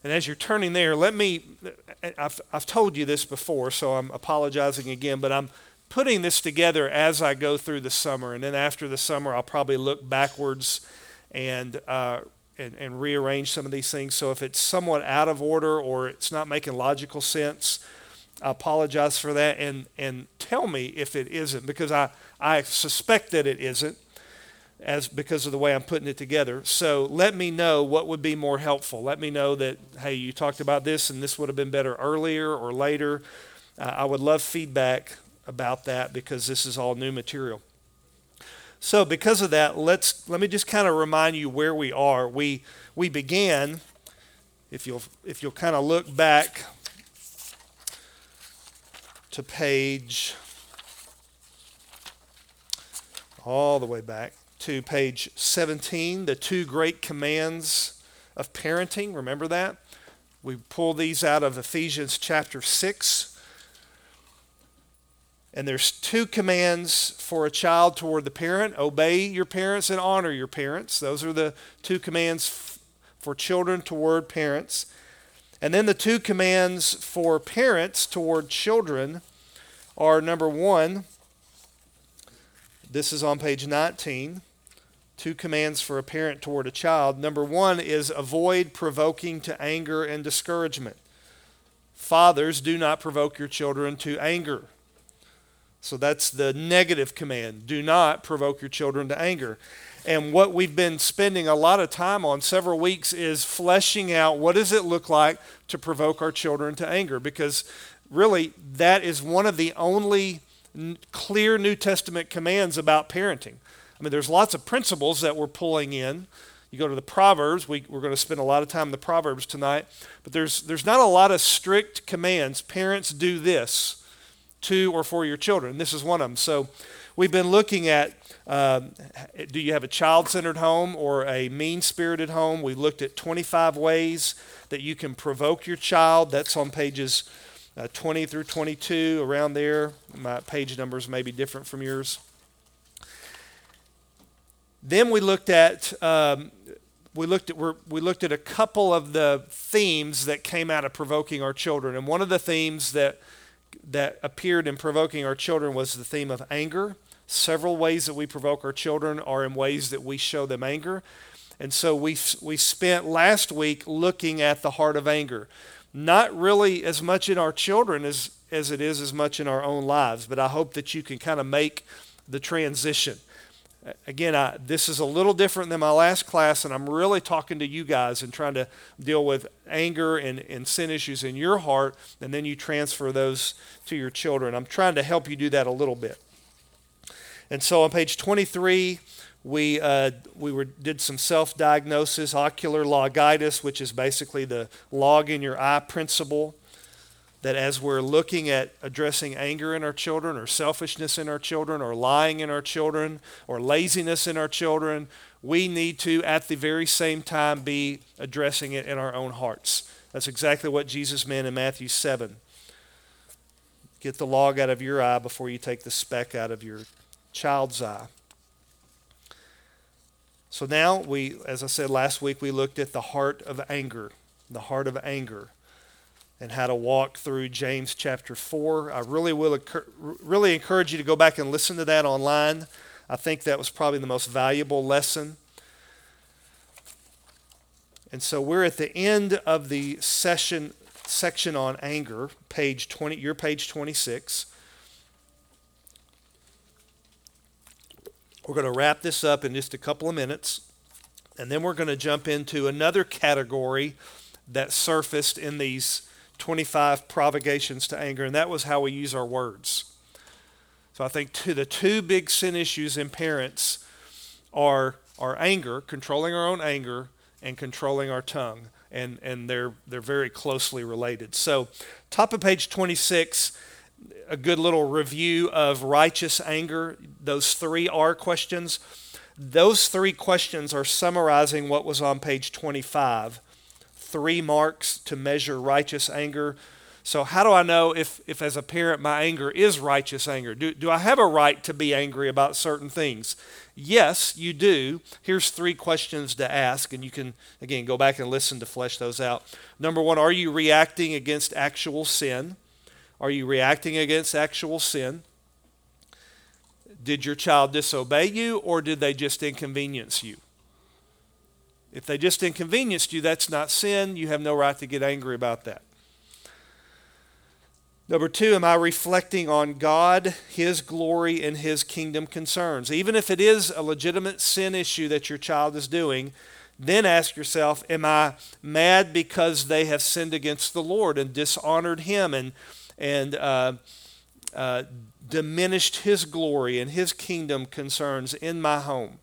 And as you're turning there, I've told you this before, so I'm apologizing again, but I'm putting this together as I go through the summer. And then after the summer, I'll probably look backwards and, and rearrange some of these things. So if it's somewhat out of order or it's not making logical sense, I apologize for that, and tell me if it isn't, because I suspect that it isn't, because of the way I'm putting it together. So let me know what would be more helpful. Let me know that, hey, you talked about this and this would have been better earlier or later. I would love feedback about that because this is all new material. So because of that, let me just kind of remind you where we are. We began, if you'll kind of look back to page, all the way back to page 17, the two great commands of parenting. Remember that? We pull these out of Ephesians chapter 6. And there's two commands for a child toward the parent. Obey your parents and honor your parents. Those are the two commands for children toward parents. And then the two commands for parents toward children are, number one, this is on page 19, two commands for a parent toward a child. Number one is avoid provoking to anger and discouragement. Fathers, do not provoke your children to anger. So that's the negative command. Do not provoke your children to anger. And what we've been spending a lot of time on several weeks is fleshing out what does it look like to provoke our children to anger, because really that is one of the only clear New Testament commands about parenting. I mean, there's lots of principles that we're pulling in. You go to the Proverbs, we're going to spend a lot of time in the Proverbs tonight, but there's not a lot of strict commands. Parents, do this to or for your children. This is one of them. So we've been looking at, do you have a child-centered home or a mean-spirited home? We looked at 25 ways that you can provoke your child. That's on pages 20 through 22, around there. My page numbers may be different from yours. Then we looked at a couple of the themes that came out of provoking our children, and one of the themes that appeared in provoking our children was the theme of anger. Several ways that we provoke our children are in ways that we show them anger, and so we spent last week looking at the heart of anger, not really as much in our children as it is as much in our own lives. But I hope that you can kind of make the transition. Again, this is a little different than my last class, and I'm really talking to you guys and trying to deal with anger and sin issues in your heart, and then you transfer those to your children. I'm trying to help you do that a little bit. And so on page 23, we did some self-diagnosis, ocular logitis, which is basically the log in your eye principle. That as we're looking at addressing anger in our children, or selfishness in our children, or lying in our children, or laziness in our children, we need to, at the very same time, be addressing it in our own hearts. That's exactly what Jesus meant in Matthew 7. Get the log out of your eye before you take the speck out of your child's eye. So now, as I said last week, we looked at the heart of anger. The heart of anger. And how to walk through James chapter 4. I really encourage you to go back and listen to that online. I think that was probably the most valuable lesson. And so we're at the end of the section on anger, page 20. Your page 26. We're going to wrap this up in just a couple of minutes, and then we're going to jump into another category that surfaced in these 25 provocations to anger, and that was how we use our words. So I think the two big sin issues in parents are anger, controlling our own anger, and controlling our tongue, and they're very closely related. So top of page 26, a good little review of righteous anger. Those 3 R questions. Those 3 questions are summarizing what was on page 25. 3 marks to measure righteous anger. So how do I know if as a parent my anger is righteous anger? Do I have a right to be angry about certain things? Yes, you do. Here's 3 questions to ask, and you can, again, go back and listen to flesh those out. Number 1, are you reacting against actual sin? Are you reacting against actual sin? Did your child disobey you, or did they just inconvenience you? If they just inconvenienced you, that's not sin. You have no right to get angry about that. Number 2, am I reflecting on God, His glory, and His kingdom concerns? Even if it is a legitimate sin issue that your child is doing, then ask yourself, am I mad because they have sinned against the Lord and dishonored Him and diminished His glory and His kingdom concerns in my home?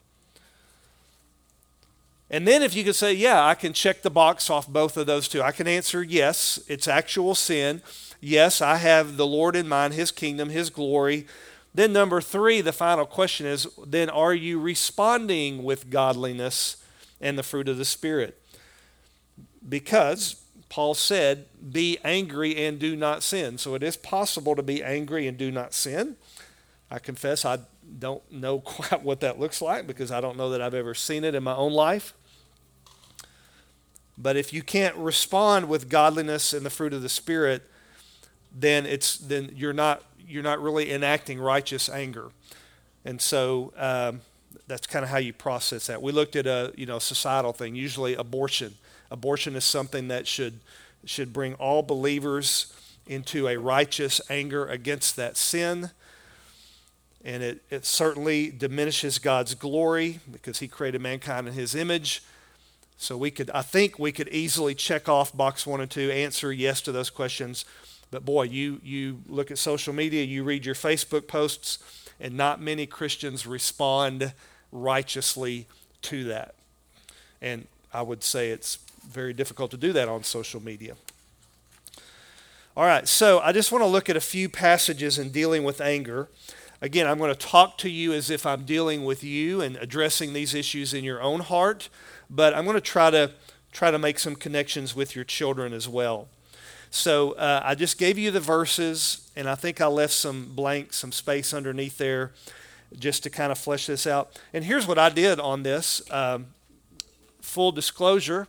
And then if you could say, yeah, I can check the box off both of those two. I can answer yes, it's actual sin. Yes, I have the Lord in mind, His kingdom, His glory. Then number 3, the final question is, then are you responding with godliness and the fruit of the Spirit? Because Paul said, be angry and do not sin. So it is possible to be angry and do not sin. I confess I don't know quite what that looks like because I don't know that I've ever seen it in my own life. But if you can't respond with godliness and the fruit of the Spirit, then you're not really enacting righteous anger. And so that's kind of how you process that. We looked at a societal thing, usually abortion. Abortion is something that should bring all believers into a righteous anger against that sin. And it certainly diminishes God's glory because He created mankind in His image. So I think we could easily check off box 1 and 2, answer yes to those questions. But boy, you look at social media, you read your Facebook posts, and not many Christians respond righteously to that. And I would say it's very difficult to do that on social media. All right, so I just want to look at a few passages in dealing with anger. Again, I'm going to talk to you as if I'm dealing with you and addressing these issues in your own heart, but I'm going to try to make some connections with your children as well. So I just gave you the verses, and I think I left some space underneath there just to kind of flesh this out. And here's what I did on this. Full disclosure,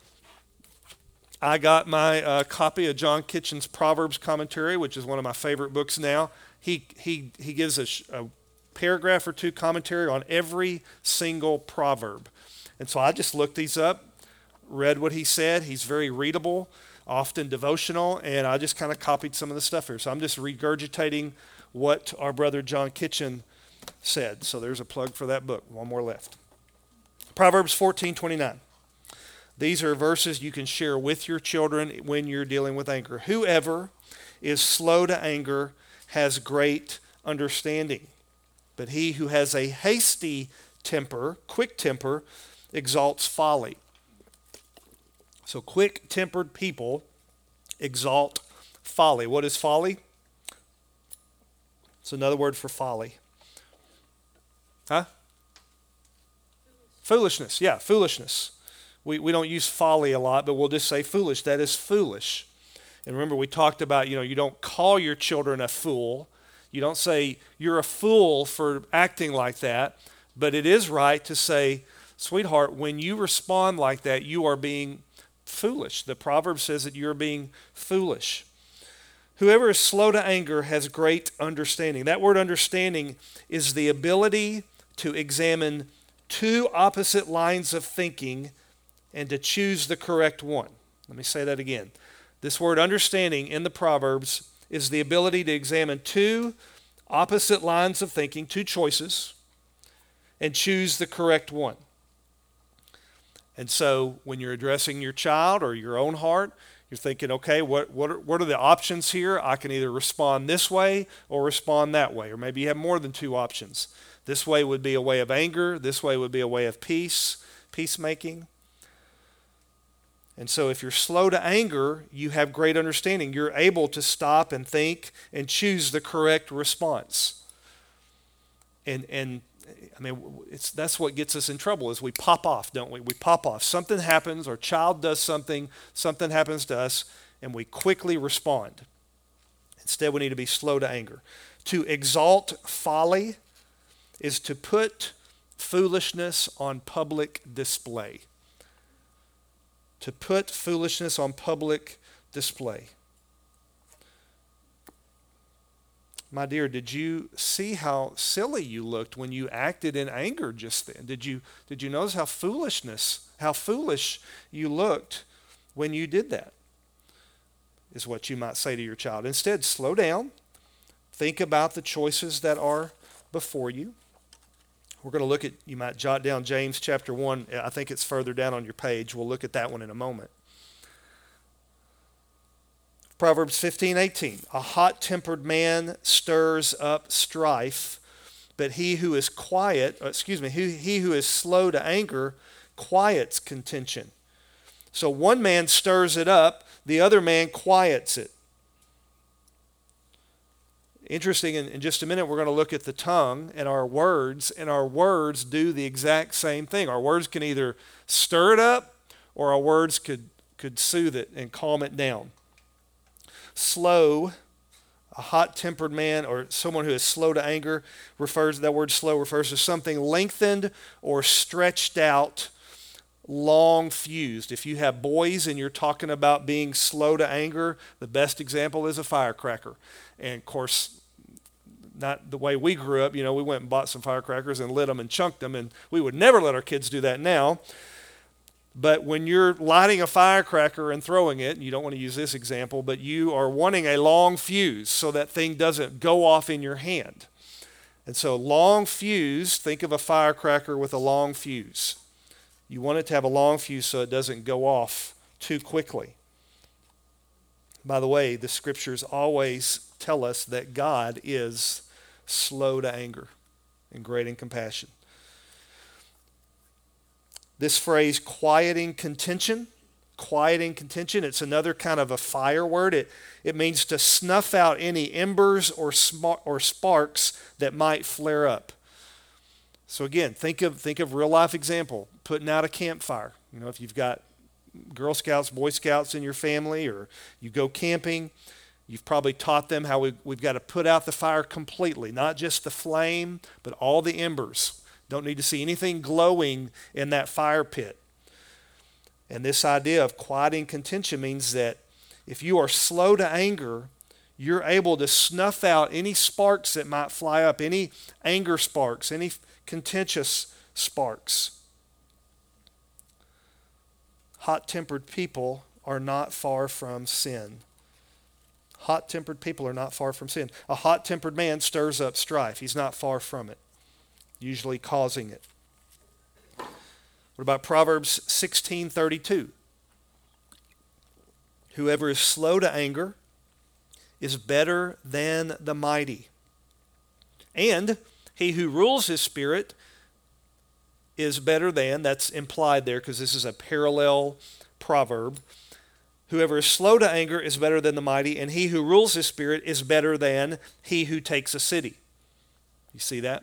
I got my copy of John Kitchen's Proverbs commentary, which is one of my favorite books now. He gives a paragraph or 2 commentary on every single proverb. And so I just looked these up, read what he said. He's very readable, often devotional, and I just kind of copied some of the stuff here. So I'm just regurgitating what our brother John Kitchen said. So there's a plug for that book. One more left. Proverbs 14:29. These are verses you can share with your children when you're dealing with anger. Whoever is slow to anger has great understanding, but he who has a hasty temper, quick temper, exalts folly. So quick-tempered people exalt folly. What is folly? It's another word for folly. Huh? Foolishness. Yeah, foolishness. We don't use folly a lot, but we'll just say foolish. That is foolish. And remember, we talked about, you don't call your children a fool. You don't say, you're a fool for acting like that. But it is right to say, sweetheart, when you respond like that, you are being foolish. The proverb says that you're being foolish. Whoever is slow to anger has great understanding. That word understanding is the ability to examine 2 opposite lines of thinking and to choose the correct one. Let me say that again. This word understanding in the Proverbs is the ability to examine 2 opposite lines of thinking, 2 choices, and choose the correct one. And so when you're addressing your child or your own heart, you're thinking, okay, what are the options here? I can either respond this way or respond that way. Or maybe you have more than 2 options. This way would be a way of anger. This way would be a way of peacemaking. And so if you're slow to anger, you have great understanding. You're able to stop and think and choose the correct response. And I mean, that's what gets us in trouble is we pop off, don't we? We pop off. Something happens, our child does something, something happens to us, and we quickly respond. Instead, we need to be slow to anger. To exalt folly is to put foolishness on public display. To put foolishness on public display. My dear, did you see how silly you looked when you acted in anger just then? Did you notice how foolish you looked when you did that? Is what you might say to your child. Instead, slow down. Think about the choices that are before you. We're going to look at, you might jot down James chapter 1. I think it's further down on your page. We'll look at that one in a moment. Proverbs 15:18. A hot-tempered man stirs up strife, but he who is he who is slow to anger quiets contention. So one man stirs it up, the other man quiets it. Interesting, in just a minute we're going to look at the tongue and our words do the exact same thing. Our words can either stir it up or our words could soothe it and calm it down. Slow, a hot-tempered man or someone who is slow to anger, that word slow refers to something lengthened or stretched out, long fused. If you have boys and you're talking about being slow to anger, the best example is a firecracker. And of course, not the way we grew up. We went and bought some firecrackers and lit them and chunked them, and we would never let our kids do that now. But when you're lighting a firecracker and throwing it, and you don't want to use this example, but you are wanting a long fuse so that thing doesn't go off in your hand. And so long fuse, think of a firecracker with a long fuse. You want it to have a long fuse so it doesn't go off too quickly. By the way, the scriptures always tell us that God is slow to anger and great in compassion. This phrase, quieting contention, it's another kind of a fire word. It means to snuff out any embers or sparks that might flare up. So again, think of real life example, putting out a campfire. If you've got Girl Scouts, Boy Scouts in your family, or you go camping, you've probably taught them how we've got to put out the fire completely, not just the flame, but all the embers. Don't need to see anything glowing in that fire pit. And this idea of quieting contention means that if you are slow to anger, you're able to snuff out any sparks that might fly up, any anger sparks, any contentious sparks. Hot-tempered people are not far from sin. Hot-tempered people are not far from sin. A hot-tempered man stirs up strife. He's not far from it, usually causing it. What about Proverbs 16:32? Whoever is slow to anger is better than the mighty. And he who rules his spirit is better than, that's implied there because this is a parallel proverb. Whoever is slow to anger is better than the mighty, and he who rules his spirit is better than he who takes a city. You see that?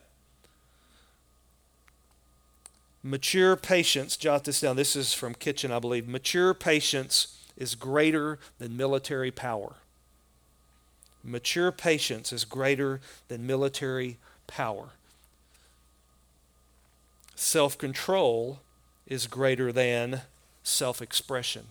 Mature patience, jot this down. This is from Kitchen, I believe. Mature patience is greater than military power. Mature patience is greater than military power. Self-control is greater than self-expression.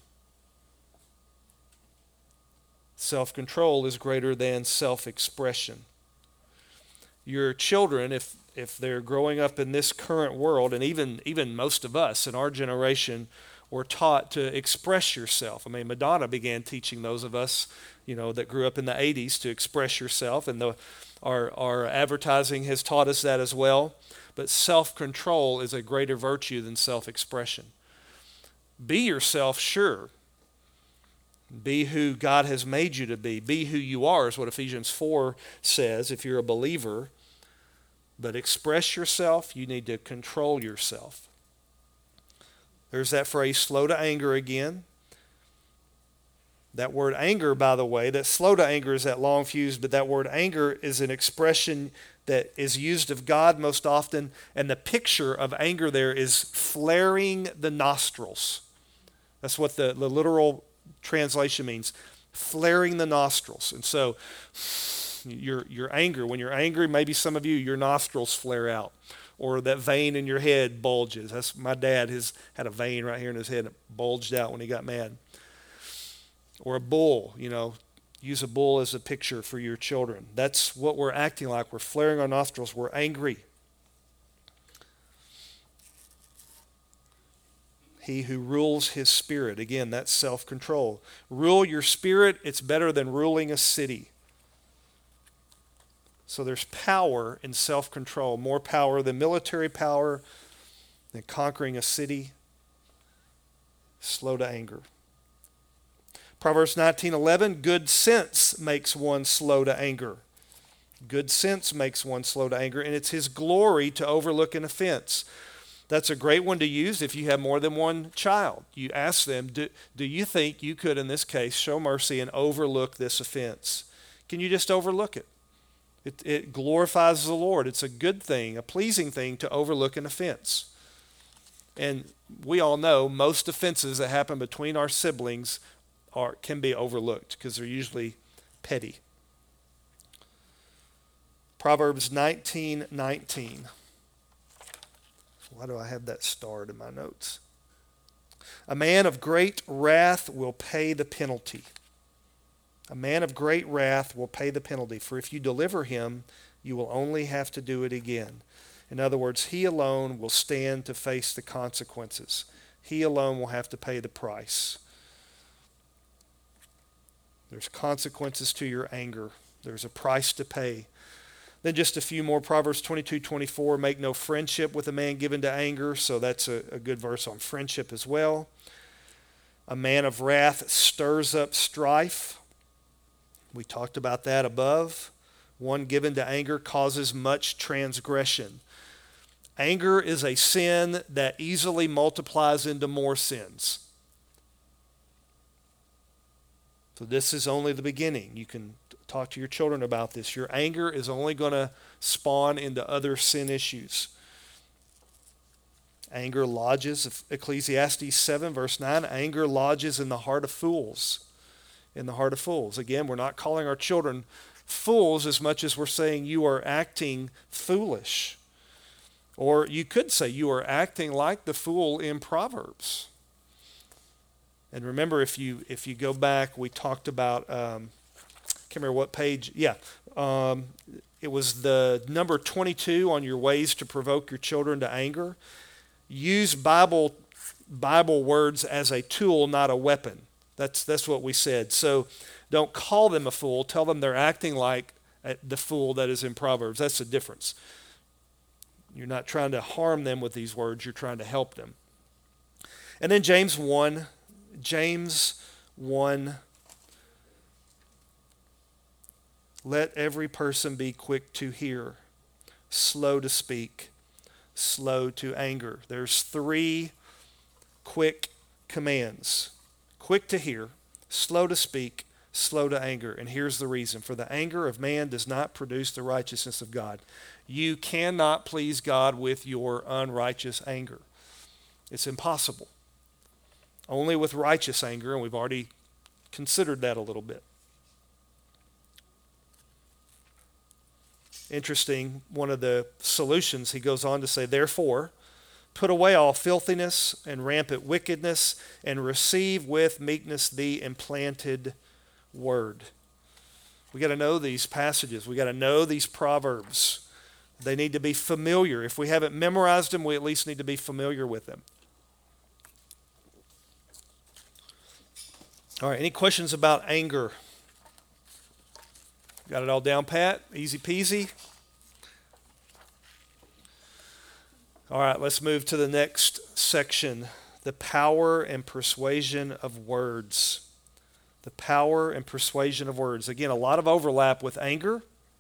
Self-control is greater than self-expression. Your children, if they're growing up in this current world, and even most of us in our generation, were taught to express yourself. Madonna began teaching those of us, that grew up in the 80s to express yourself, and our advertising has taught us that as well. But self-control is a greater virtue than self-expression. Be yourself, sure. Be who God has made you to be. Be who you are is what Ephesians 4 says if you're a believer. But express yourself, you need to control yourself. There's that phrase, slow to anger again. That word anger, by the way, that slow to anger is that long fuse, but that word anger is an expression that is used of God most often, and the picture of anger there is flaring the nostrils. That's what the literal translation means. flaring the nostrils. And so your anger, when you're angry, maybe some of you, your nostrils flare out, or that vein in your head bulges. That's my dad had a vein right here in his head that bulged out when he got mad. Or a bull, use a bull as a picture for your children. That's what we're acting like. We're flaring our nostrils. We're angry. He who rules his spirit, again, that's self-control. Rule your spirit, it's better than ruling a city. So there's power in self-control, more power than military power, than conquering a city. Slow to anger. Proverbs 19:11, good sense makes one slow to anger. Good sense makes one slow to anger, and it's his glory to overlook an offense. That's a great one to use if you have more than one child. You ask them, do you think you could, in this case, show mercy and overlook this offense? Can you just overlook it? It glorifies the Lord. It's a good thing, a pleasing thing to overlook an offense. And we all know most offenses that happen between our siblings can be overlooked because they're usually petty. Proverbs 19:19. Why do I have that starred in my notes? A man of great wrath will pay the penalty. A man of great wrath will pay the penalty, for if you deliver him, you will only have to do it again. In other words, he alone will stand to face the consequences. He alone will have to pay the price. There's consequences to your anger. There's a price to pay. Then just a few more. Proverbs 22:24, make no friendship with a man given to anger. So that's a good verse on friendship as well. A man of wrath stirs up strife. We talked about that above. One given to anger causes much transgression. Anger is a sin that easily multiplies into more sins. So this is only the beginning. You can talk to your children about this. Your anger is only going to spawn into other sin issues. Anger lodges, Ecclesiastes 7 verse 9, anger lodges in the heart of fools. In the heart of fools. Again, we're not calling our children fools as much as we're saying you are acting foolish. Or you could say you are acting like the fool in Proverbs. And remember, if you go back, we talked about, I can't remember what page, it was the number 22 on your ways to provoke your children to anger. Use Bible words as a tool, not a weapon. That's what we said. So don't call them a fool. Tell them they're acting like the fool that is in Proverbs. That's the difference. You're not trying to harm them with these words. You're trying to help them. And then James 1. Let every person be quick to hear, slow to speak, slow to anger. There's 3 quick commands. Quick to hear, slow to speak, slow to anger. And here's the reason. For the anger of man does not produce the righteousness of God. You cannot please God with your unrighteous anger. It's impossible. Only with righteous anger, and we've already considered that a little bit. Interesting, one of the solutions, he goes on to say, therefore, put away all filthiness and rampant wickedness, and receive with meekness the implanted word. We got to know these passages. We got to know these proverbs. They need to be familiar. If we haven't memorized them, we at least need to be familiar with them. All right, any questions about anger? Got it all down pat? Easy peasy? All right, let's move to the next section. The power and persuasion of words. The power and persuasion of words. Again, a lot of overlap with anger.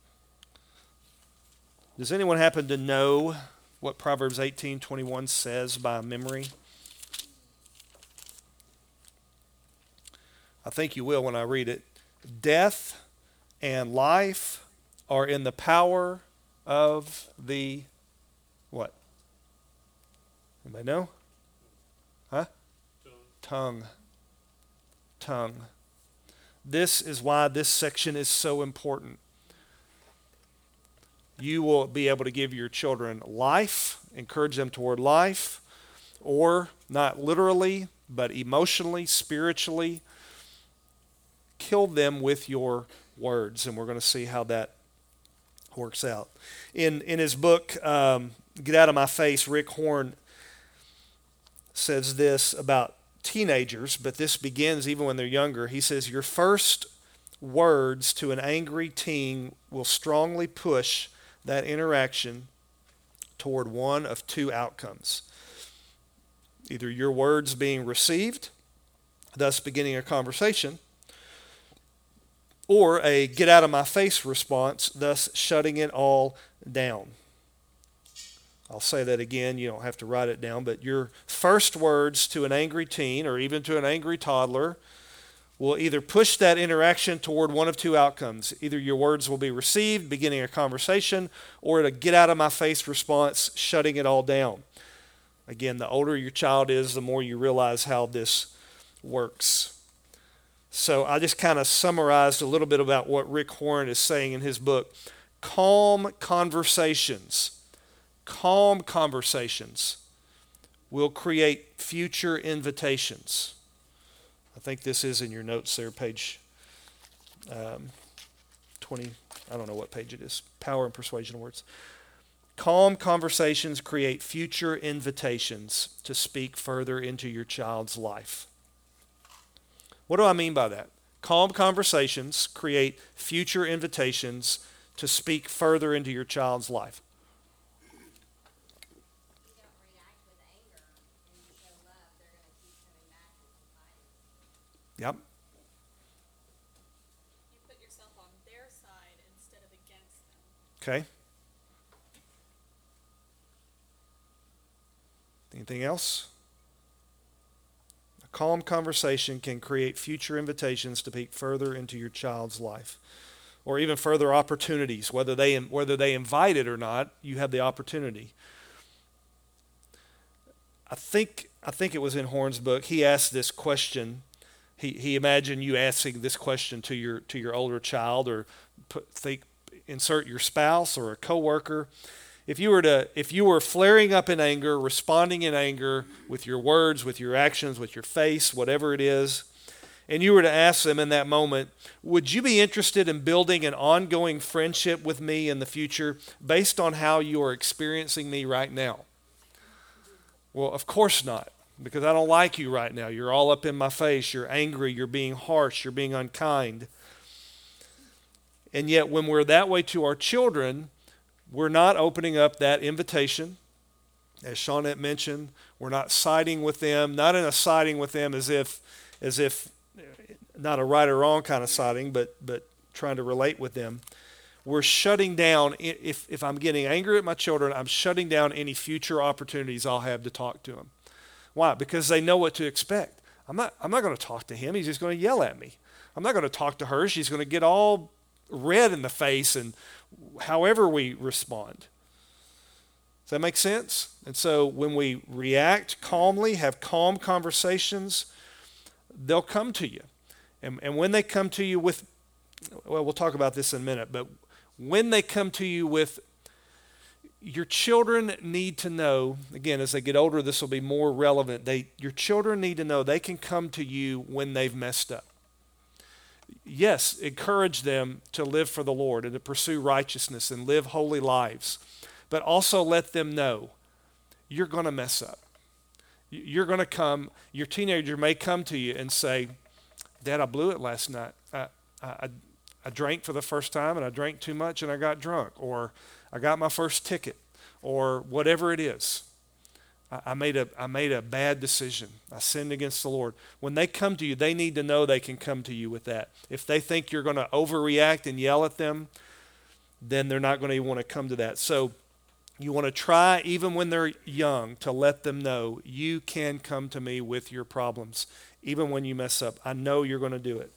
Does anyone happen to know what Proverbs 18:21 says by memory? I think you will when I read it. Death and life are in the power of the what? Anybody know? Huh? Tongue. This is why this section is so important. You will be able to give your children life, encourage them toward life, or not literally, but emotionally, spiritually, kill them with your words. And we're going to see how that works out. In his book, Get Out of My Face, Rick Horn says this about teenagers, but this begins even when they're younger. He says, your first words to an angry teen will strongly push that interaction toward one of two outcomes. Either your words being received, thus beginning a conversation, or a get out of my face response, thus shutting it all down. I'll say that again, you don't have to write it down, but your first words to an angry teen or even to an angry toddler will either push that interaction toward one of two outcomes. Either your words will be received, beginning a conversation, or a get out of my face response, shutting it all down. Again, the older your child is, the more you realize how this works. So I just kind of summarized a little bit about what Rick Horn is saying in his book. Calm conversations will create future invitations. I think this is in your notes there, page 20. I don't know what page it is. Power and Persuasion Words. Calm conversations create future invitations to speak further into your child's life. What do I mean by that? Calm conversations create future invitations to speak further into your child's life. Yep. You put yourself on their side instead of against them. Okay. Anything else? A calm conversation can create future invitations to peek further into your child's life, or even further opportunities. Whether they invite it or not, you have the opportunity. I think it was in Horn's book. He asked this question. He imagined you asking this question to your older child, or insert your spouse or a coworker. If you were flaring up in anger, responding in anger with your words, with your actions, with your face, whatever it is, and you were to ask them in that moment, would you be interested in building an ongoing friendship with me in the future based on how you are experiencing me right now? Well, of course not, because I don't like you right now. You're all up in my face. You're angry. You're being harsh. You're being unkind. And yet when we're that way to our children, we're not opening up that invitation. As Shawnette mentioned, we're not siding with them, not in a siding with them as if not a right or wrong kind of siding, but trying to relate with them. We're shutting down, if I'm getting angry at my children, I'm shutting down any future opportunities I'll have to talk to them. Why? Because they know what to expect. I'm not going to talk to him. He's just going to yell at me. I'm not going to talk to her. She's going to get all red in the face and however we respond. Does that make sense? And so when we react calmly, have calm conversations, they'll come to you. And when they come to you with, well, we'll talk about this in a minute, but when they come to you with, your children need to know, again, as they get older, this will be more relevant. Your children need to know they can come to you when they've messed up. Yes, encourage them to live for the Lord and to pursue righteousness and live holy lives, but also let them know you're going to mess up. You're going to come, your teenager may come to you and say, Dad, I blew it last night. I drank for the first time and I drank too much and I got drunk, or I got my first ticket, or whatever it is. I made a bad decision. I sinned against the Lord. When they come to you, they need to know they can come to you with that. If they think you're going to overreact and yell at them, then they're not going to want to come to that. So you want to try, even when they're young, to let them know you can come to me with your problems, even when you mess up. I know you're going to do it.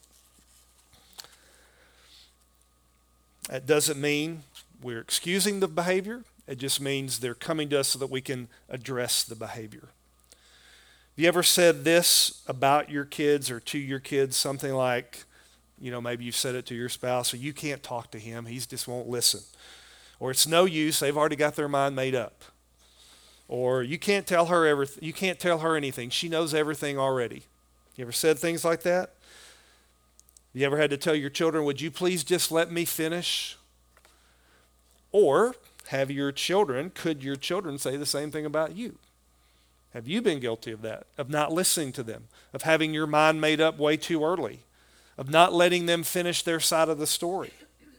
That doesn't mean we're excusing the behavior. It just means they're coming to us so that we can address the behavior. Have you ever said this about your kids or to your kids, something like, maybe you've said it to your spouse, or you can't talk to him, he just won't listen. Or it's no use, they've already got their mind made up. Or you can't tell her everything, you can't tell her anything, she knows everything already. You ever said things like that? You ever had to tell your children, would you please just let me finish? Or could your children say the same thing about you? Have you been guilty of that? Of not listening to them? Of having your mind made up way too early? Of not letting them finish their side of the story?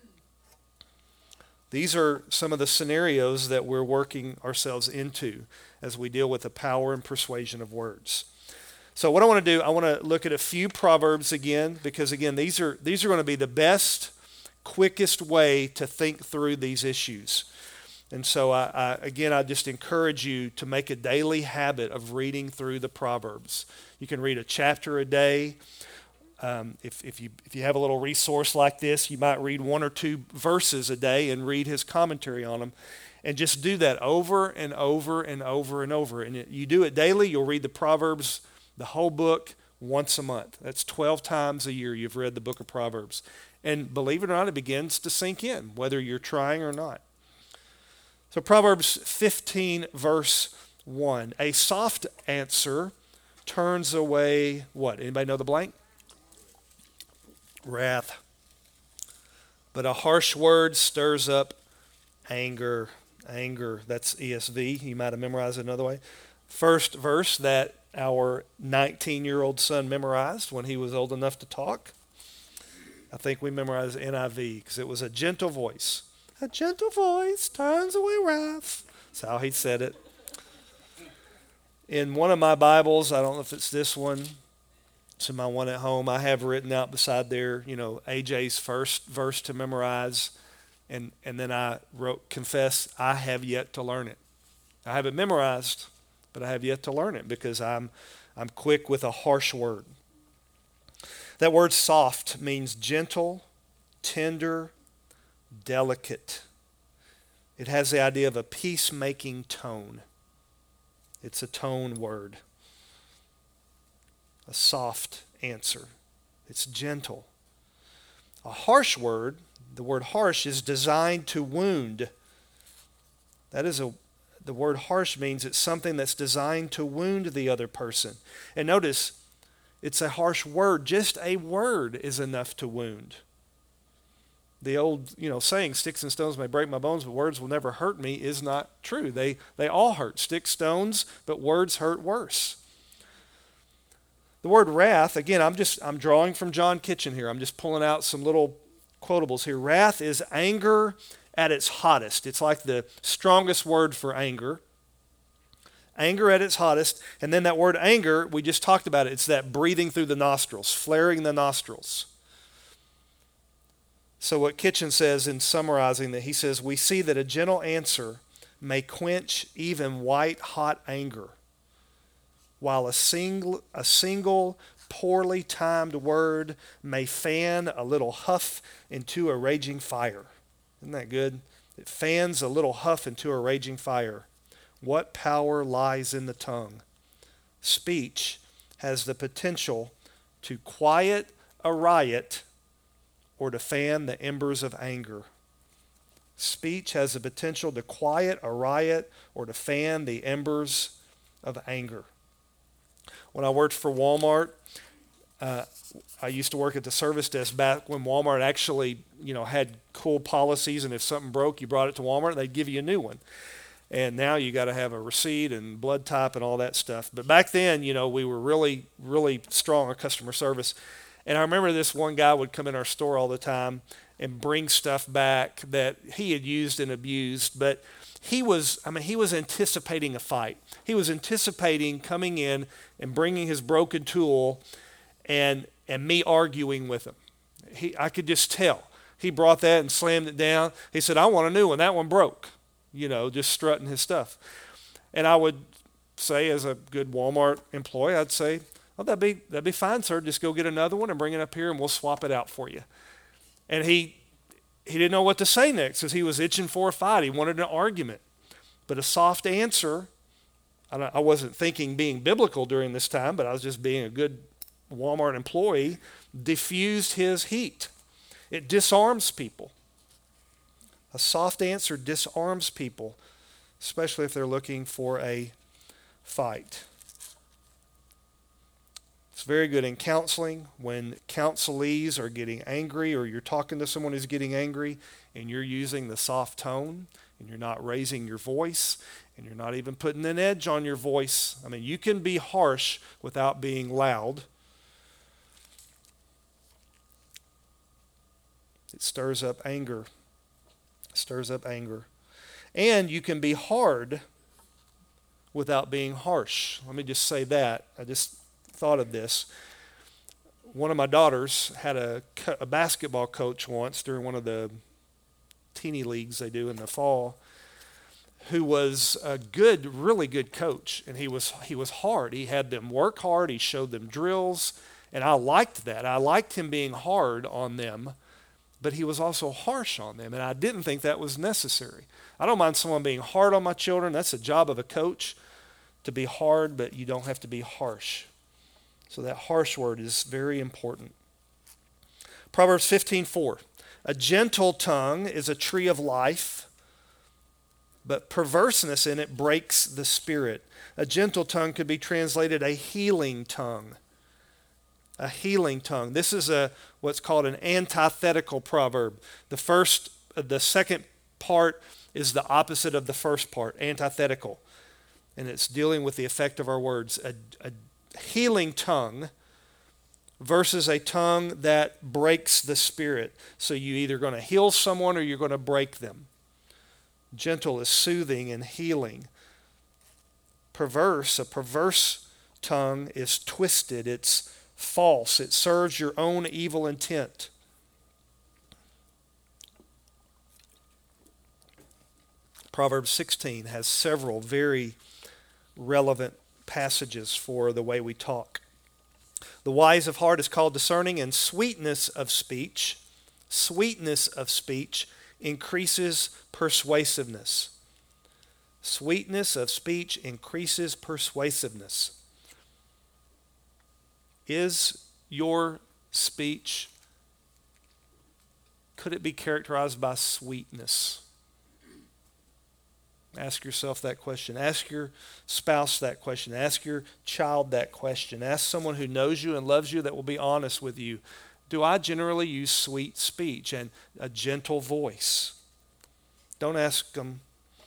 These are some of the scenarios that we're working ourselves into as we deal with the power and persuasion of words. So what I want to do, I want to look at a few Proverbs again, because again, these are going to be the best, quickest way to think through these issues. And so I just encourage you to make a daily habit of reading through the Proverbs. You can read a chapter a day. If you have a little resource like this, you might read 1 or 2 verses a day and read his commentary on them. And just do that over and over and over and over. And you do it daily, you'll read the Proverbs, the whole book, once a month. That's 12 times a year you've read the book of Proverbs. And believe it or not, it begins to sink in, whether you're trying or not. So Proverbs 15, verse 1. A soft answer turns away what? Anybody know the blank? Wrath. But a harsh word stirs up anger. Anger, that's ESV. You might have memorized it another way. First verse that our 19-year-old son memorized when he was old enough to talk. I think we memorized NIV because it was a gentle voice. A gentle voice turns away wrath. That's how he said it. In one of my Bibles, I don't know if it's this one, it's in my one at home, I have written out beside there, AJ's first verse to memorize. And then I confess, I have yet to learn it. I have it memorized, but I have yet to learn it because I'm quick with a harsh word. That word soft means gentle, tender, delicate. It has the idea of a peacemaking tone. It's a tone word. A soft answer. It's gentle. A harsh word, the word harsh, is designed to wound. The word harsh means it's something that's designed to wound the other person. And notice, it's a harsh word. Just a word is enough to wound. The old, saying, sticks and stones may break my bones, but words will never hurt me, is not true. They all hurt. Sticks, stones, but words hurt worse. The word wrath, again, I'm drawing from John Kitchen here. I'm just pulling out some little quotables here. Wrath is anger at its hottest. It's like the strongest word for anger. Anger at its hottest. And then that word anger, we just talked about it. It's that breathing through the nostrils, flaring the nostrils. So what Kitchen says in summarizing that, he says, we see that a gentle answer may quench even white-hot anger, while a single poorly timed word may fan a little huff into a raging fire. Isn't that good? It fans a little huff into a raging fire. What power lies in the tongue? Speech has the potential to quiet a riot or to fan the embers of anger. Speech has the potential to quiet a riot or to fan the embers of anger. When I worked for Walmart, I used to work at the service desk back when Walmart actually, had cool policies, and if something broke, you brought it to Walmart, they'd give you a new one. And now you got to have a receipt and blood type and all that stuff. But back then, we were really, really strong on customer service. And I remember this one guy would come in our store all the time and bring stuff back that he had used and abused, but he was anticipating a fight. He was anticipating coming in and bringing his broken tool and me arguing with him. I could just tell. He brought that and slammed it down. He said, I want a new one. That one broke. Just strutting his stuff. And I would say, as a good Walmart employee, I'd say, oh, that'd be fine, sir. Just go get another one and bring it up here and we'll swap it out for you. And he didn't know what to say next because he was itching for a fight. He wanted an argument. But a soft answer, I wasn't thinking being biblical during this time, but I was just being a good Walmart employee. diffused his heat. It disarms people. A soft answer disarms people, especially if they're looking for a fight. It's very good in counseling when counselees are getting angry, or you're talking to someone who's getting angry and you're using the soft tone and you're not raising your voice and you're not even putting an edge on your voice. I mean, you can be harsh without being loud. It stirs up anger. Stirs up anger. And you can be hard without being harsh. Let me just say that. I just thought of this. One of my daughters had a basketball coach once during one of the teeny leagues they do in the fall, who was a good, really good coach. And he was hard. He had them work hard. He showed them drills. And I liked that. I liked him being hard on them. But he was also harsh on them, and I didn't think that was necessary. I don't mind someone being hard on my children. That's the job of a coach, to be hard, but you don't have to be harsh. So that harsh word is very important. Proverbs 15:4. A gentle tongue is a tree of life, but perverseness in it breaks the spirit. A gentle tongue could be translated a healing tongue. A healing tongue. This is what's called an antithetical proverb. The second part is the opposite of the first part, antithetical. And it's dealing with the effect of our words. A healing tongue versus a tongue that breaks the spirit. So you're either going to heal someone or you're going to break them. Gentle is soothing and healing. A perverse tongue is twisted. It's false. It serves your own evil intent. Proverbs 16 has several very relevant passages for the way we talk. The wise of heart is called discerning, and sweetness of speech increases persuasiveness. Sweetness of speech increases persuasiveness. Is your speech, could it be characterized by sweetness? Ask yourself that question. Ask your spouse that question. Ask your child that question. Ask someone who knows you and loves you that will be honest with you. Do I generally use sweet speech and a gentle voice? Don't ask them.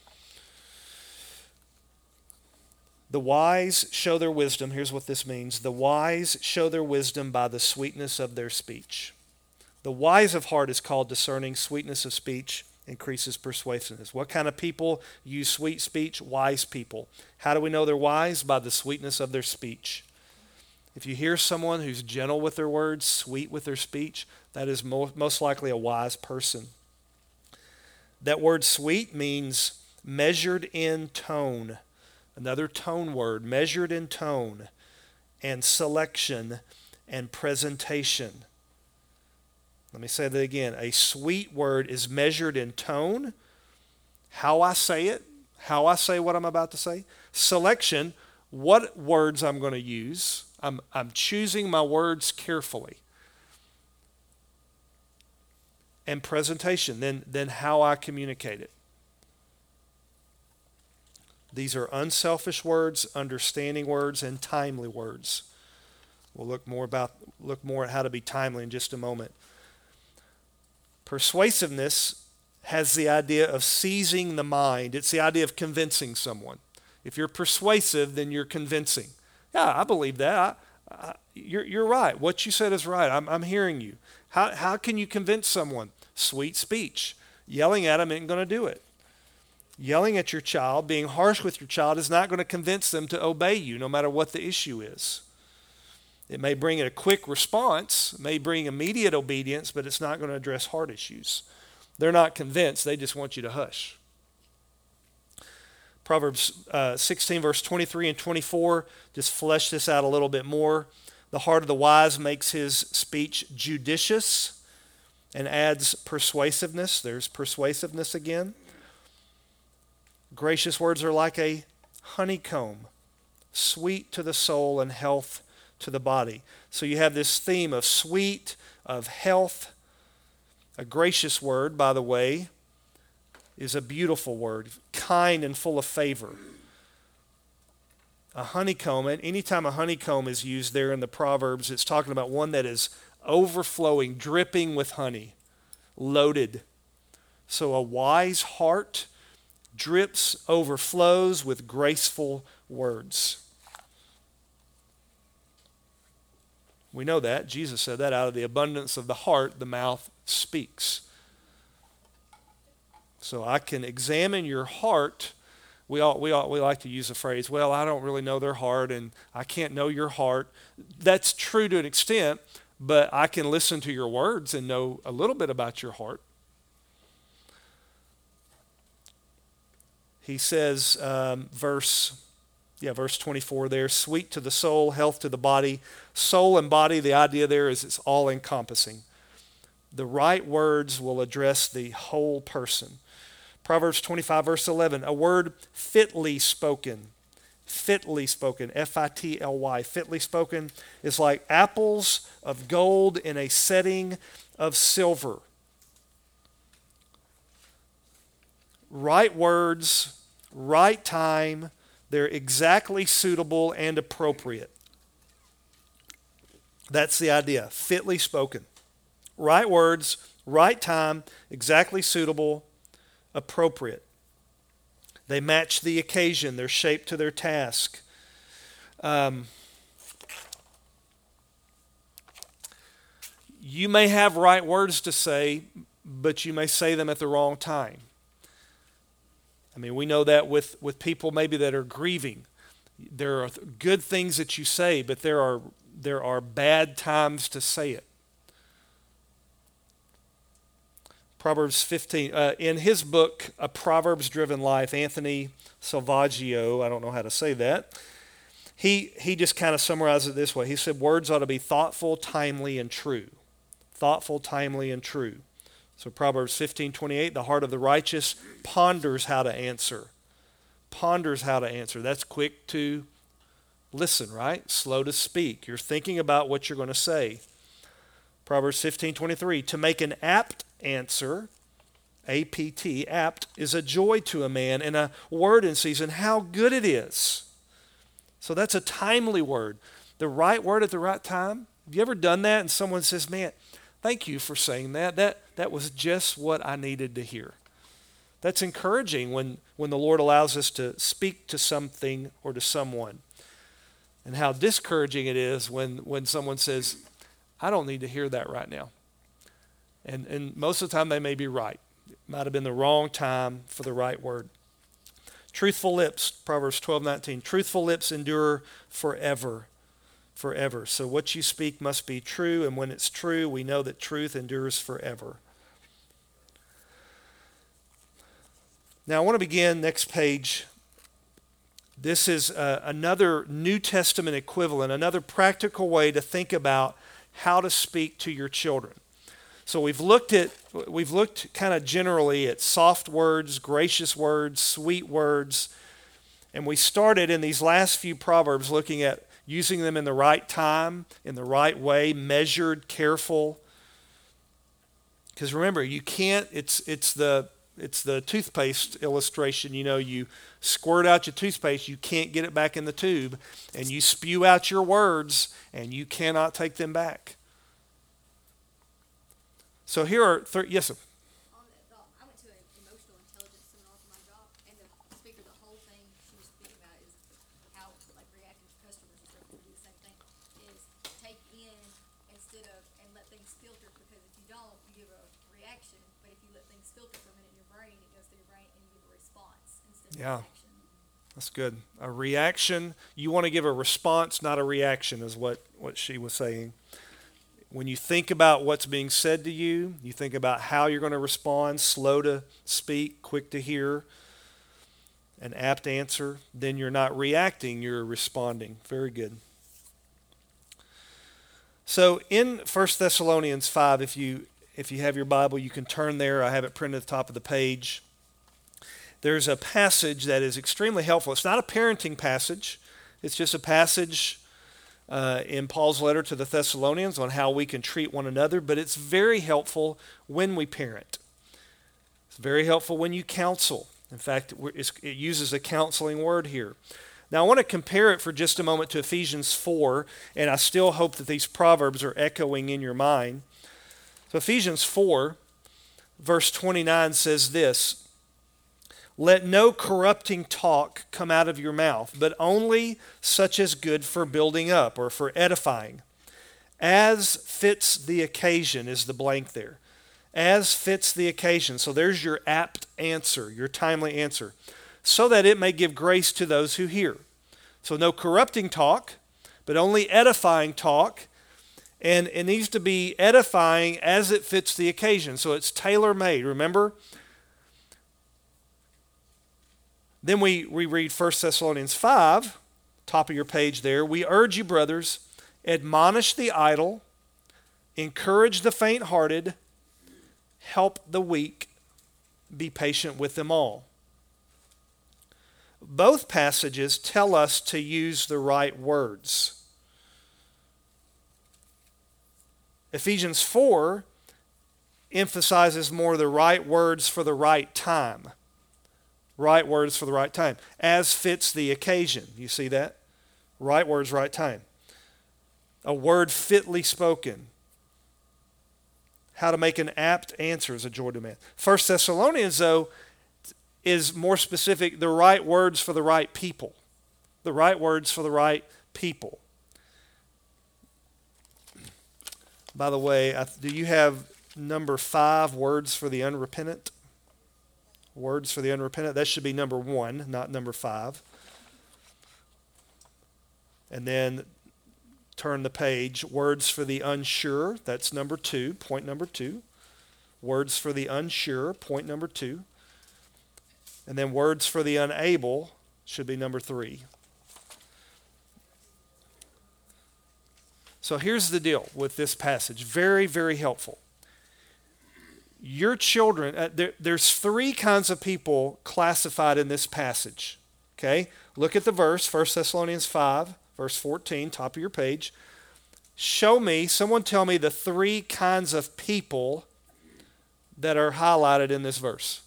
The wise show their wisdom. Here's what this means. The wise show their wisdom by the sweetness of their speech. The wise of heart is called discerning. Sweetness of speech increases persuasiveness. What kind of people use sweet speech? Wise people. How do we know they're wise? By the sweetness of their speech. If you hear someone who's gentle with their words, sweet with their speech, that is most likely a wise person. That word sweet means measured in tone. Another tone word, measured in tone and selection and presentation. Let me say that again. A sweet word is measured in tone, how I say it, how I say what I'm about to say. Selection, what words I'm going to use. I'm choosing my words carefully. And presentation, then how I communicate it. These are unselfish words, understanding words, and timely words. We'll look more at how to be timely in just a moment. Persuasiveness has the idea of seizing the mind. It's the idea of convincing someone. If you're persuasive, then you're convincing. Yeah, I believe that. You're right. What you said is right. I'm hearing you. How can you convince someone? Sweet speech. Yelling at them isn't going to do it. Yelling at your child, being harsh with your child is not going to convince them to obey you, no matter what the issue is. It may bring a quick response, may bring immediate obedience, but it's not going to address heart issues. They're not convinced. They just want you to hush. Proverbs 16, verse 23 and 24, just flesh this out a little bit more. The heart of the wise makes his speech judicious and adds persuasiveness. There's persuasiveness again. Gracious words are like a honeycomb, sweet to the soul and health to the body. So you have this theme of sweet, of health. A gracious word, by the way, is a beautiful word, kind and full of favor. A honeycomb, and anytime a honeycomb is used there in the Proverbs, it's talking about one that is overflowing, dripping with honey, loaded. So a wise heart drips, overflows with graceful words. We know that. Jesus said that out of the abundance of the heart, the mouth speaks. So I can examine your heart. We like to use the phrase, well, I don't really know their heart and I can't know your heart. That's true to an extent, but I can listen to your words and know a little bit about your heart. He says, verse 24 there, sweet to the soul, health to the body. Soul and body, the idea there is it's all encompassing. The right words will address the whole person. Proverbs 25, verse 11, a word fitly spoken, F-I-T-L-Y, fitly spoken is like apples of gold in a setting of silver. Right words, right time, they're exactly suitable and appropriate. That's the idea, fitly spoken. Right words, right time, exactly suitable, appropriate. They match the occasion. They're shaped to their task. You may have right words to say, but you may say them at the wrong time. I mean, we know that with people maybe that are grieving. There are good things that you say, but there are bad times to say it. Proverbs 15. In his book, A Proverbs-Driven Life, Anthony Salvaggio, I don't know how to say that, he just kind of summarized it this way. He said, words ought to be thoughtful, timely, and true. Thoughtful, timely, and true. So Proverbs 15:28, the heart of the righteous ponders how to answer. Ponders how to answer. That's quick to listen, right? Slow to speak. You're thinking about what you're going to say. Proverbs 15:23, to make an apt answer, A-P-T, apt, is a joy to a man, and a word in season, how good it is. So that's a timely word. The right word at the right time. Have you ever done that and someone says, man, thank you for saying that. That was just what I needed to hear. That's encouraging when the Lord allows us to speak to something or to someone. And how discouraging it is when someone says, I don't need to hear that right now. And most of the time they may be right. It might have been the wrong time for the right word. Truthful lips, Proverbs 12:19. Truthful lips endure forever. Forever. So what you speak must be true, and when it's true, we know that truth endures forever. Now I want to begin, next page. This is another New Testament equivalent, another practical way to think about how to speak to your children. So we've looked kind of generally at soft words, gracious words, sweet words, and we started in these last few Proverbs looking at using them in the right time, in the right way, measured, careful. Because remember, you can't. It's the toothpaste illustration. You know, you squirt out your toothpaste, you can't get it back in the tube, and you spew out your words, and you cannot take them back. So here are yes, sir. I went to an emotional intelligence seminar for my job, and the speaker, the whole thing she was speaking about is how, like, reacting to customers and stuff, we do the same thing, is take in instead of, and let things filter, because if you don't, you give a reaction, but if you let things filter for a minute in your brain, it goes through your brain and you give a response instead of a reaction. That's good. A reaction, you want to give a response, not a reaction, is what she was saying. When you think about what's being said to you, you think about how you're going to respond, slow to speak, quick to hear, an apt answer, then you're not reacting, you're responding. Very good. So in 1 Thessalonians 5, if you have your Bible, you can turn there. I have it printed at the top of the page. There's a passage that is extremely helpful. It's not a parenting passage. It's just a passage in Paul's letter to the Thessalonians on how we can treat one another, but it's very helpful when we parent. It's very helpful when you counsel. In fact, it uses a counseling word here. Now, I want to compare it for just a moment to Ephesians 4, and I still hope that these proverbs are echoing in your mind. So Ephesians 4, verse 29 says this, "Let no corrupting talk come out of your mouth, but only such as good for building up," or for edifying, "as fits the occasion," is the blank there. As fits the occasion. So there's your apt answer, your timely answer. "So that it may give grace to those who hear." So no corrupting talk, but only edifying talk. And it needs to be edifying as it fits the occasion. So it's tailor-made, remember? Then we read 1 Thessalonians 5, top of your page there. "We urge you, brothers, admonish the idle, encourage the faint-hearted, help the weak, be patient with them all." Both passages tell us to use the right words. Ephesians 4 emphasizes more the right words for the right time. Right words for the right time. As fits the occasion. You see that? Right words, right time. A word fitly spoken. How to make an apt answer is a joy to man. 1 Thessalonians, though, is more specific, the right words for the right people. The right words for the right people. By the way, do you have number 5, words for the unrepentant? Words for the unrepentant. That should be number 1, not number 5. And then turn the page. Words for the unsure. That's number 2, point number 2. Words for the unsure, point number 2. And then words for the unable should be number 3. So here's the deal with this passage. Very, very helpful. Your children, there's 3 kinds of people classified in this passage. Okay? Look at the verse, 1 Thessalonians 5, verse 14, top of your page. Someone tell me the 3 kinds of people that are highlighted in this verse.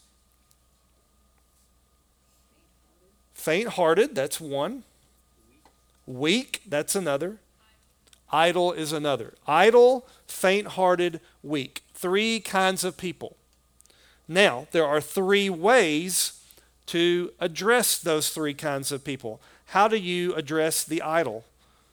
Faint-hearted, that's one. Weak, that's another. Idle is another. Idle, faint-hearted, weak. 3 kinds of people. Now, there are 3 ways to address those 3 kinds of people. How do you address the idle?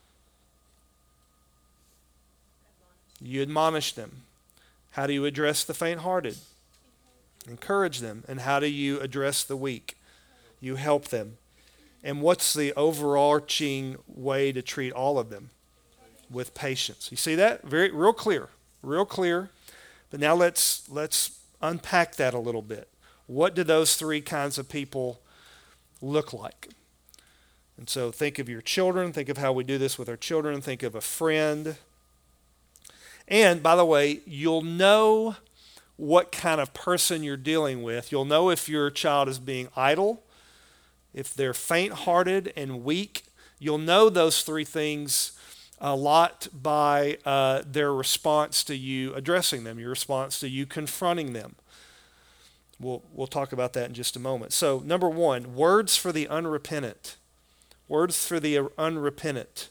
You admonish them. How do you address the faint-hearted? Encourage them. And how do you address the weak? You help them. And what's the overarching way to treat all of them? With patience. You see that? Real clear. Real clear. But now let's unpack that a little bit. What do those 3 kinds of people look like? And so think of your children. Think of how we do this with our children. Think of a friend. And by the way, you'll know what kind of person you're dealing with. You'll know if your child is being idle, if they're faint-hearted and weak. You'll know those 3 things a lot by their response to you addressing them, your response to you confronting them. We'll talk about that in just a moment. So, number 1, words for the unrepentant. Words for the unrepentant.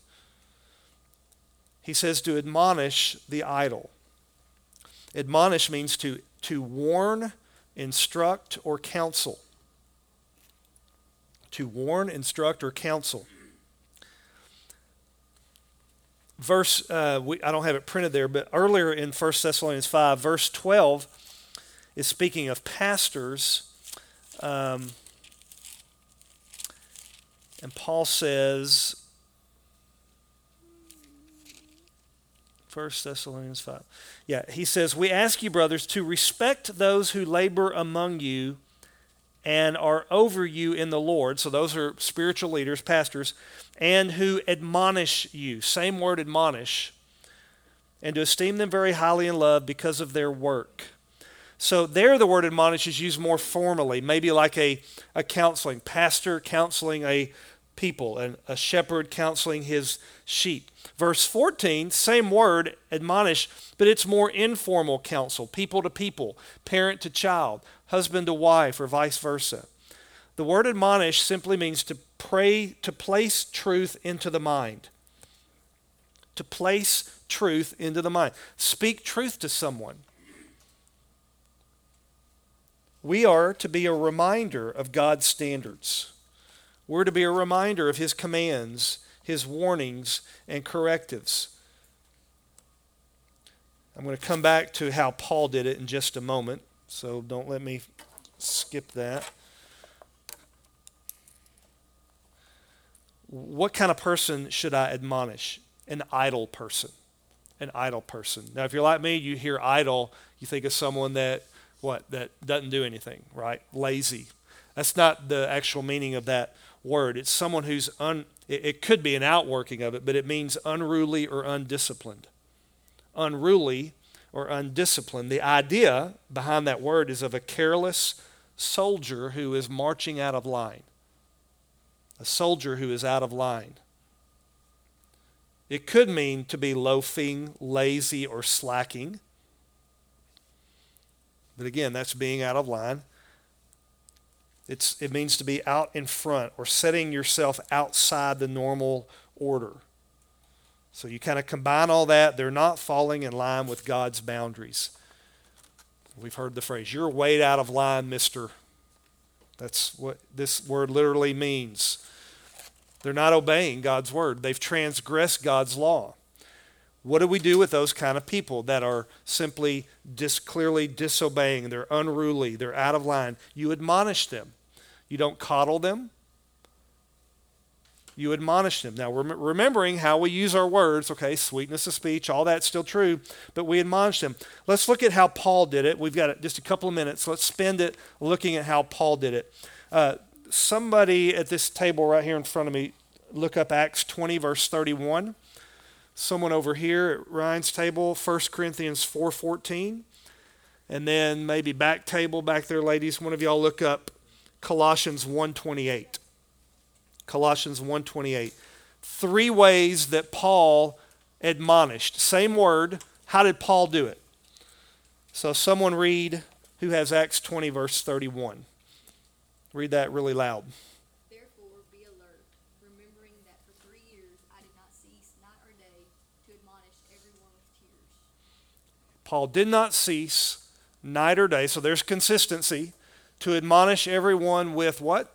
He says to admonish the idle. Admonish means to warn, instruct, or counsel. To warn, instruct, or counsel. Verse, I don't have it printed there, but earlier in 1 Thessalonians 5, verse 12 is speaking of pastors. And Paul says, 1 Thessalonians 5. Yeah, he says, "We ask you, brothers, to respect those who labor among you and are over you in the Lord." So those are spiritual leaders, pastors, "and who admonish you." Same word, admonish. "And to esteem them very highly in love because of their work." So there the word admonish is used more formally, maybe like a counseling, pastor counseling a people, and a shepherd counseling his sheep. Verse 14, same word, admonish, but it's more informal counsel, people to people, parent to child, husband to wife, or vice versa. The word admonish simply means to pray, to place truth into the mind. To place truth into the mind. Speak truth to someone. We are to be a reminder of God's standards. We're to be a reminder of His commands, His warnings, and correctives. I'm going to come back to how Paul did it in just a moment, so don't let me skip that. What kind of person should I admonish? An idle person. An idle person. Now, if you're like me, you hear idle, you think of someone that doesn't do anything, right? Lazy. That's not the actual meaning of that word. It's someone who's, it could be an outworking of it, but it means unruly or undisciplined. Unruly or undisciplined. The idea behind that word is of a careless soldier who is marching out of line. A soldier who is out of line. It could mean to be loafing, lazy, or slacking. But again, that's being out of line. It means to be out in front or setting yourself outside the normal order. So you kind of combine all that. They're not falling in line with God's boundaries. We've heard the phrase, you're way out of line, mister. That's what this word literally means. They're not obeying God's word. They've transgressed God's law. What do we do with those kind of people that are simply clearly disobeying? They're unruly. They're out of line. You admonish them. You don't coddle them. You admonish them. Now, remembering how we use our words, okay, sweetness of speech, all that's still true, but we admonish them. Let's look at how Paul did it. We've got just a couple of minutes. Let's spend it looking at how Paul did it. Somebody at this table right here in front of me, look up Acts 20, verse 31. Someone over here at Ryan's table, 1 Corinthians 4:14. And then maybe back table, back there, ladies, one of y'all look up Colossians 1:28. Colossians 1:28. 3 ways that Paul admonished. Same word. How did Paul do it? So someone read, who has Acts 20, verse 31. Read that really loud. Therefore, be alert, remembering that for 3 years I did not cease night or day to admonish everyone with tears. Paul did not cease night or day, so there's consistency, to admonish everyone with what?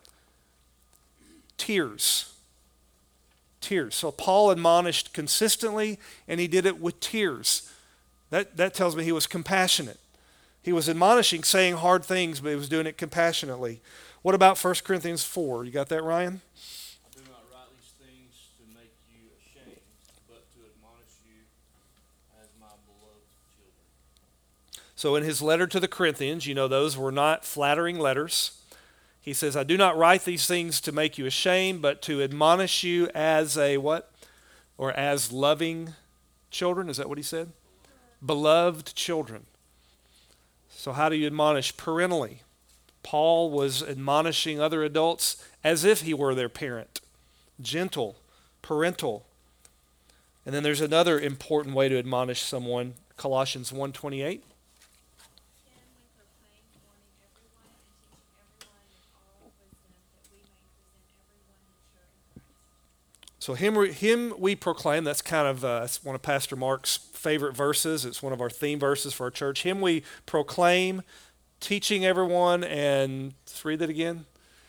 Tears. Tears. So Paul admonished consistently, and he did it with tears. That tells me he was compassionate. He was admonishing, saying hard things, but he was doing it compassionately. What about 1 Corinthians 4? You got that, Ryan? I do not write these things to make you ashamed, but to admonish you as my beloved children. So in his letter to the Corinthians, you know those were not flattering letters. He says, I do not write these things to make you ashamed, but to admonish you as a what? Or as loving children. Is that what he said? Beloved children. So how do you admonish? Parentally. Paul was admonishing other adults as if he were their parent. Gentle, parental. And then there's another important way to admonish someone, Colossians 1:28. So him we proclaim, that's kind of that's one of Pastor Mark's favorite verses. It's one of our theme verses for our church. Him we proclaim, teaching everyone, and let's read that again.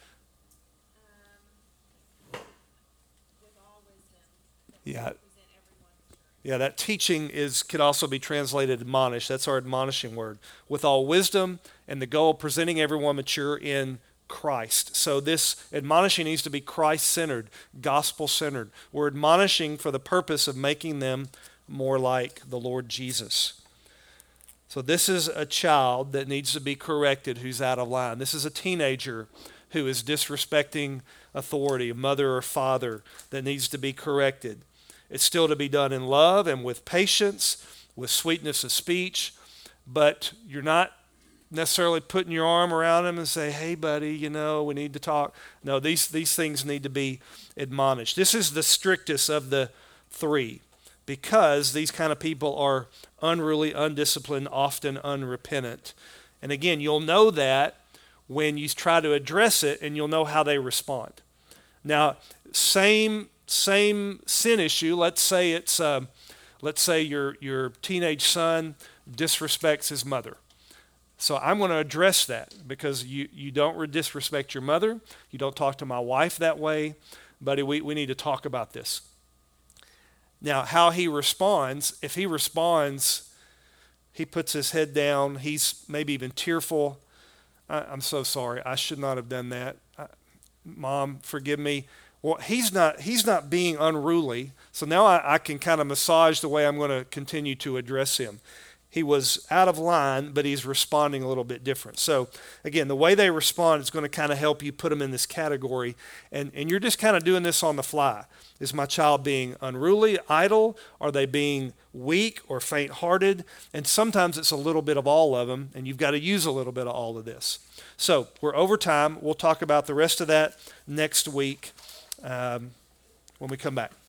With all wisdom. Yeah. Yeah, that teaching could also be translated admonish. That's our admonishing word. With all wisdom and the goal of presenting everyone mature in Christ. So this admonishing needs to be Christ-centered, gospel-centered. We're admonishing for the purpose of making them more like the Lord Jesus. So this is a child that needs to be corrected who's out of line. This is a teenager who is disrespecting authority, a mother or father, that needs to be corrected. It's still to be done in love and with patience, with sweetness of speech, but you're not necessarily putting your arm around him and say, hey, buddy, we need to talk. No, these things need to be admonished. This is the strictest of the three because these kind of people are unruly, undisciplined, often unrepentant. And again, you'll know that when you try to address it, and you'll know how they respond. Now, same sin issue. Let's say your teenage son disrespects his mother. So I'm going to address that because you don't disrespect your mother. You don't talk to my wife that way. Buddy, we need to talk about this. Now, how he responds, if he responds, he puts his head down, he's maybe even tearful. I'm so sorry. I should not have done that. Mom, forgive me. Well, he's not being unruly. So now I can kind of massage the way I'm going to continue to address him. He was out of line, but he's responding a little bit different. So again, the way they respond is going to kind of help you put them in this category. And you're just kind of doing this on the fly. Is my child being unruly, idle? Are they being weak or faint-hearted? And sometimes it's a little bit of all of them, and you've got to use a little bit of all of this. So we're over time. We'll talk about the rest of that next week when we come back.